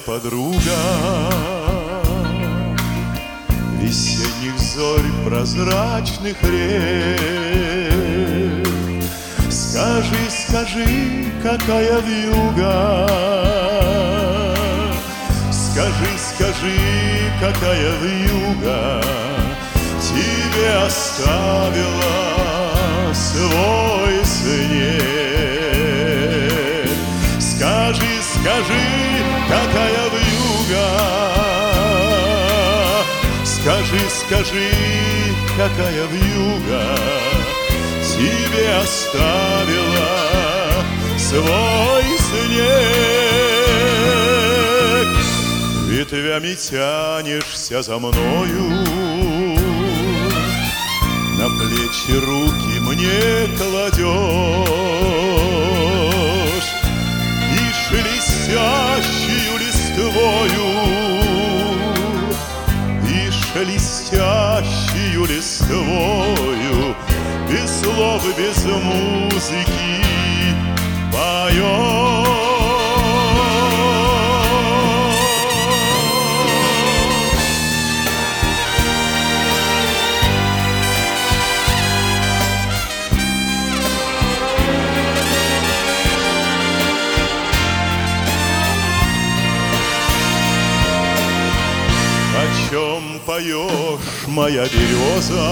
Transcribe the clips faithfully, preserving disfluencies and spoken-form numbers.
подруга весенних зорь, прозрачных рек. Скажи, скажи, какая вьюга, скажи, скажи, какая вьюга тебе оставила свой снег. Скажи, скажи, какая вьюга, скажи, скажи, какая вьюга тебе оставила свой снег. Ветвями тянешься за мною, на плечи руки мне кладешь, и шелестящую листвою, и шелестящую листвою, без слов и без музыки поешь. О чем поешь, моя береза,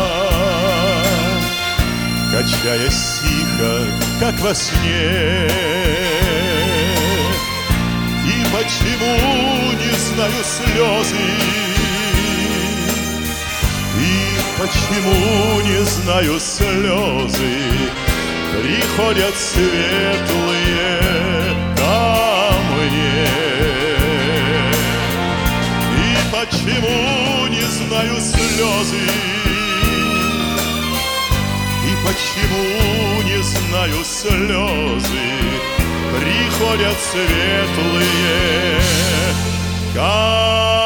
качаясь тихо, как во сне? И почему, не знаю, слезы, и почему, не знаю, слезы приходят светлые ко мне? Почему, не знаю, слезы, и почему, не знаю, слезы приходят светлые ко